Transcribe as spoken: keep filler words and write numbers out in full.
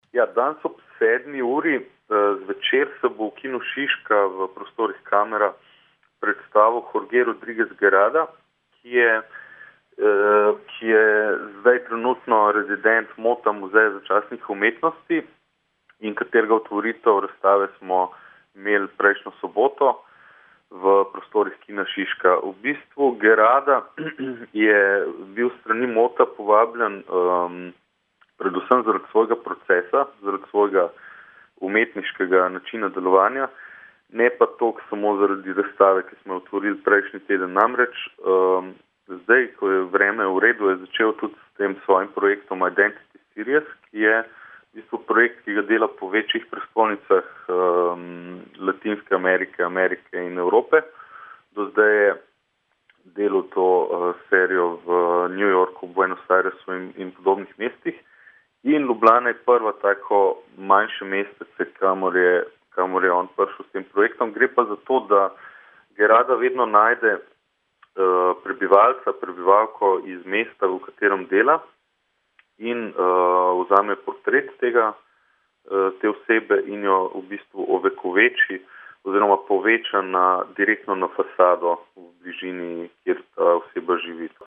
Ja, danes ob sedmi uri eh, zvečer se bo v kinu Šiška v prostorih Kamera predstavil Jorge Rodriguez Guerrada, ki je, eh, ki je zdaj trenutno rezident Mota muzeja začasnih umetnosti in katerega otvoritev razstave smo imeli prejšnjo soboto v prostorih kina Šiška. V bistvu Guerrada je bil strani Mota povabljen um, predvsem zaradi svojega procesa, zaradi svojega umetniškega načina delovanja, ne pa toliko samo zaradi razstave, ki smo jo otvorili prejšnji teden. Namreč um, zdaj, ko je vreme v redu, je začel tudi s tem svojim projektom Identity Series, ki je v bistvu projekt, ki ga dela po večjih prestolnicah um, Latinske Amerike, Amerike in Evrope. Do zdaj je delal to uh, serijo v New Yorku, Buenos Airesu in, in podobnih mestih. In Ljubljana je prva tako manjše mestece, kamor je, kamor je on prišel s tem projektom. Gre pa za to, da Guerrada vedno najde uh, prebivalca, prebivalko iz mesta, v katerem dela in uh, vzame portret tega, uh, te osebe in jo v bistvu ovekoveči oziroma poveča na, direktno na fasado v bližini, kjer ta oseba živi.